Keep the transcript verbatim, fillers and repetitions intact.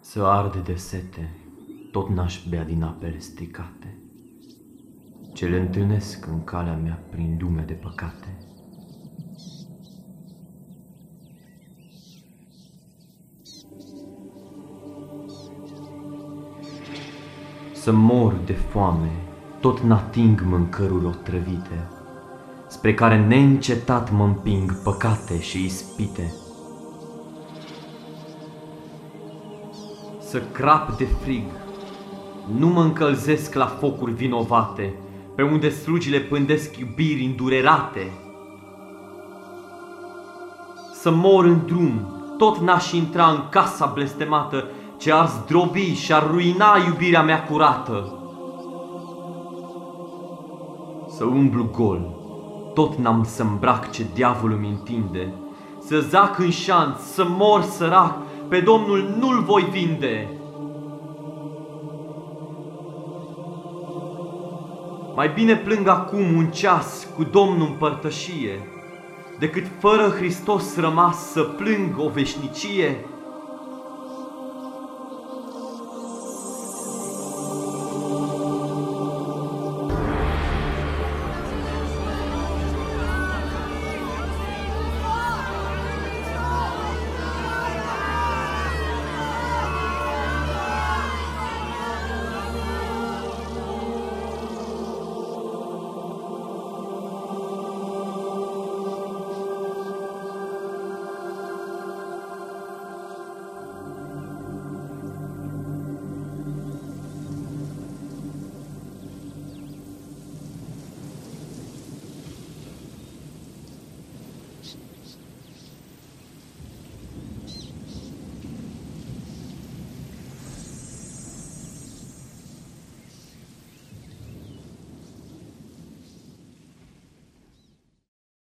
Să ard de sete, tot n-aș bea din apele stricate, ce le întâlnesc în calea mea prin lume de păcate. Să mor de foame, tot n-ating mâncăruri otrăvite, spre care neîncetat mă împing păcate și ispite. Să crap de frig, nu mă încălzesc la focuri vinovate, pe unde slugile pândesc iubiri îndurerate. Să mor în drum, tot n-aș intra în casa blestemată, ce ar zdrobi și ar ruina iubirea mea curată. Să umblu gol, tot n-am să îmbrac ce diavolul mi întinde, să zac în șanț, să mor sărac, pe Domnul nu-l voi vinde. Mai bine plâng acum un ceas cu Domnul în părtășie, decât fără Hristos rămas să plâng o veșnicie.